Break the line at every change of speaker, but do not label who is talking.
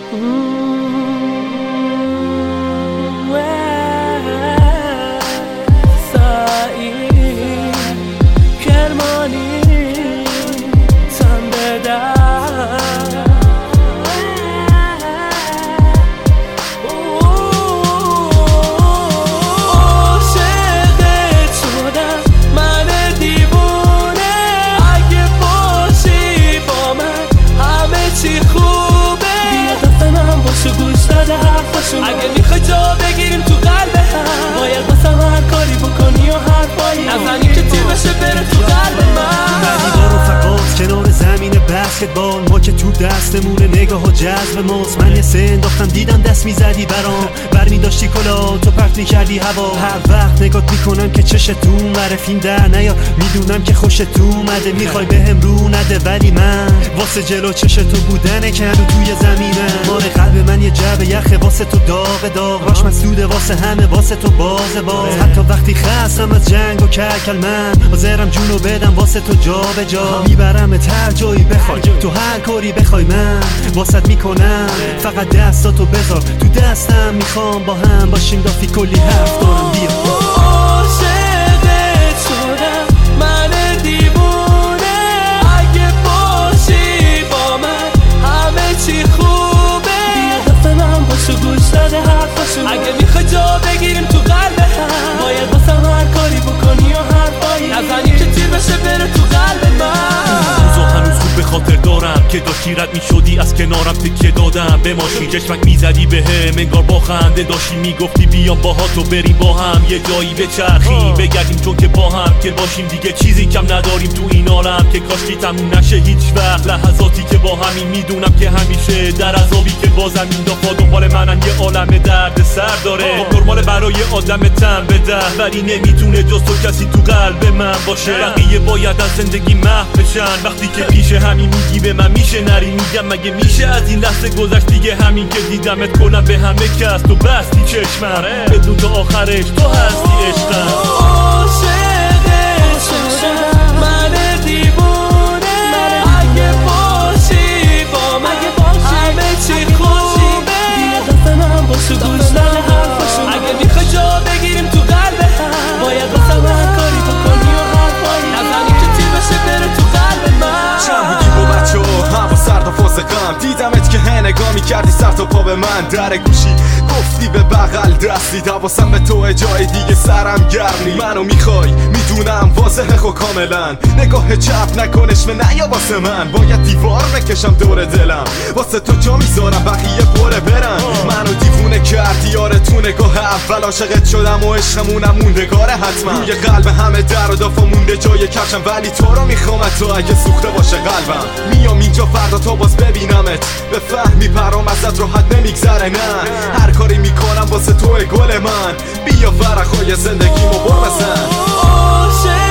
اگه میخوای جا بگیریم تو قلب هم باید واسه هر کاری بکنی و حرفایی نزنی که تیر بشه بره تو قلب من
نگاه رفقات کنار زمین بسکتبال، ما که تو دستمونه نگاه ها جذب ماست. من یه سه انداختم دیدم دست میزدی برام، برمی داشتی کلا تو پرت میکردی هوا. هر وقت نگات میکنم که چشت اونوره فیلم در نیار، میدونم که خوشت اومده میخوای بهم رو نده، ولی من واسه جلو چشت تو بودن کنو توی زمینم. مال قلب من یه جعبه یخه واسه تو داغ داغ، راش مسدوده واسه همه واسه تو باز حتی وقتی خستم از جنگ و کلکل من حاضرم جونو بدم واسه تو جا به جا. میبرم هر جایی بخوای تو هر کاری بخوای من واسط میکنم، فقط دستاتو بذار تو دستم، میخوام با هم باشیم دافی کلی حرف دارم. بیا
عاشقت شدم من دیوونه، اگه باشی با من همه چی خوبه. بیا دفعه من باشو گوش داده حرفاشو، اگه میخوای جا بگیریم تو قلب هم باید واسه هر کاری بکنی و حرفایی نزنی که تیر بشه بره تو قلب من.
هنوز خوب به خاطر دارم که داشتی رد می شدی از کنارم تکیه دادم به ماشین، چشمک میزدی بهم انگار با خنده داشتی میگفتی بیام باهات و بریم با هم یه جایی بچرخیم بگردیم، چون که با هم که باشیم دیگه چیزی کم نداریم تو این عالم که کاشکی تموم نشه هیچ وقت. لحظاتی که با همین میدونم که همیشه در عذابی که بازم این دفعه دنبال منن یه عالم درد سر داره. نرمال برای آدم تن بده ولی نمیتونه جز تو کسی تو قلب من باشه. بقیه باید از زندگی محو بشن، وقتی که پیش همین میگی به من میشه نری، میگم مگه میشه از این لحظه گذشت دیگه، همین که دیدمت کنم به همه کس تو بستی چشمم بدون تا آخرش تو هستی عشقم.
عاشقت شدم من دیوونه، اگه باشی با من همه چی خوبه. بیا دست من باشو گوش داده حرفاشو، اگه میخوای جا بگیریم تو قلب هم باید واسه هر کاری بکنی و حرفایی نزنی که تیر بشه بره تو قلب من.
چند بودی با بچه و هوا سرد و فاسقم، دیدمت که نگاه میکردی سر تا پا به من، در گوشی گفتی به بغل دستی حواسم به تو جای دیگه سرم گرمی. منو میخوای میدونم واضحه خو کاملا، نگاه چپ نکنش به نیا واسه من، باید دیوار بکشم دور دلم واسه تو جا میذارم بقیه پره برن. منو دیوونه کردی یاره تو نگاه اول، عاشقت شدم و عشقمونم موندگاره حتما. روی قلب همه در و دافا مونده جای کفشم، ولی تو رو میخوام تو اگه سوخته باشه قلبم. میام اینجا فردا تا باز ببینمت بفهمی پرام ازت راحت نمیگذره، نه هر کاری میکنم واسه تو گل من. بیا ورقای زندگیمو بر بزن.